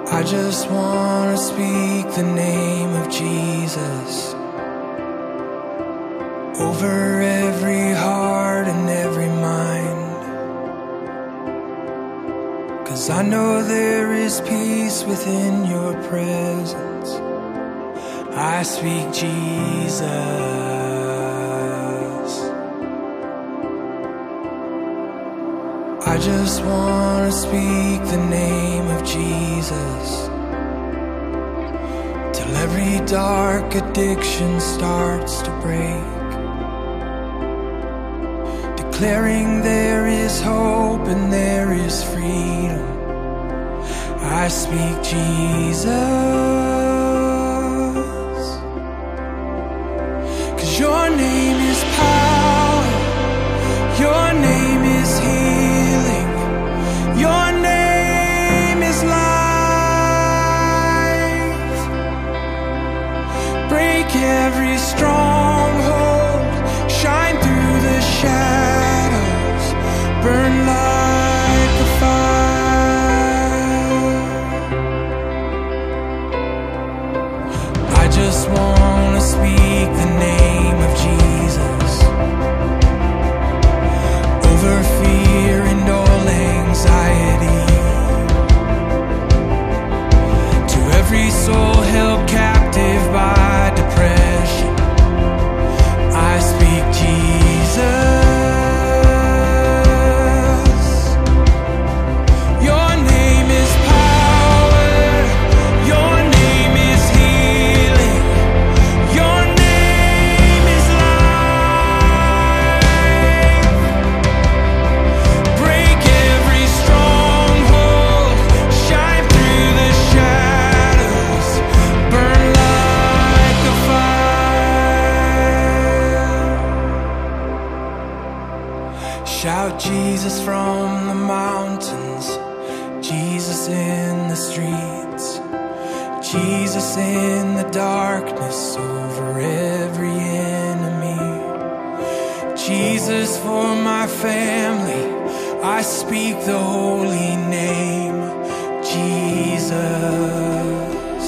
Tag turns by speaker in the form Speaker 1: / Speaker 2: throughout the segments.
Speaker 1: I just want to speak the name of Jesus over every heart and every mind, 'cause I know there is peace within your presence. I speak Jesus. I just want to speak the name of Jesus till every dark addiction starts to break, declaring there is hope and there is freedom. I speak Jesus, 'cause your name is power, your name is healing, your name is life. Break every stronghold, shine through the shadows, burn like a fire. I just want to speak the name of Jesus over fear and all anxiety, to every soul held captive by depression. I speak Jesus. Your name is power, your name is healing, your name is life. Break every stronghold, shine through the shadows, burn like a fire. Shout Jesus from the mountains, Jesus in the streets, Jesus in the darkness over every enemy, Jesus for my family. I speak the holy name, Jesus.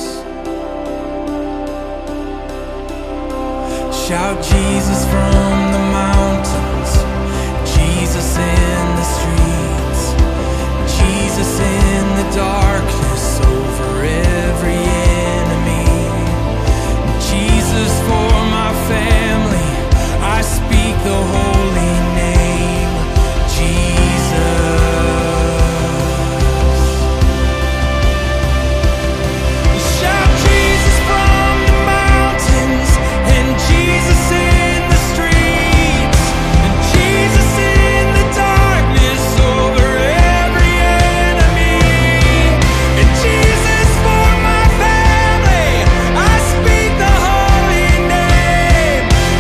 Speaker 1: Shout Jesus from the mountains, Jesus in the streets, Jesus in the darkness over every enemy, Jesus for my family. I speak the holy name, Jesus. Shout Jesus from the mountains, and Jesus in the streets, and Jesus in the darkness over every enemy, and Jesus for my family. I speak the holy name,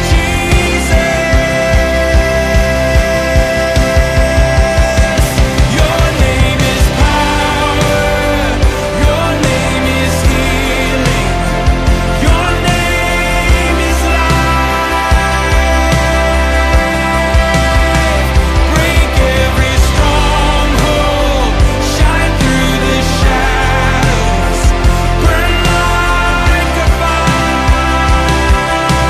Speaker 1: Jesus. Your name is power, your name is healing, your name is life. Break every stronghold, shine through the shadows, burn like a fire.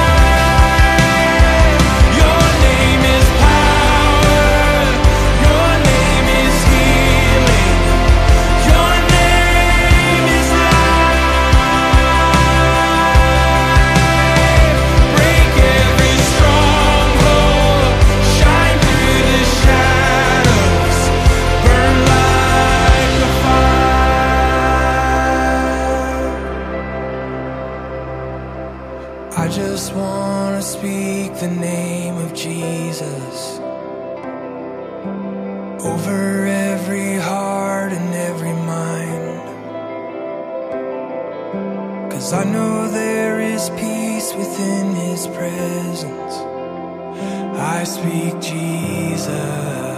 Speaker 1: Your name is power, your name is healing, your name is life. Break every stronghold, shine through the shadows, burn like a fire. I just want to speak the name of Jesus over every heart and every mind, 'cause I know there is peace within His presence. I speak Jesus.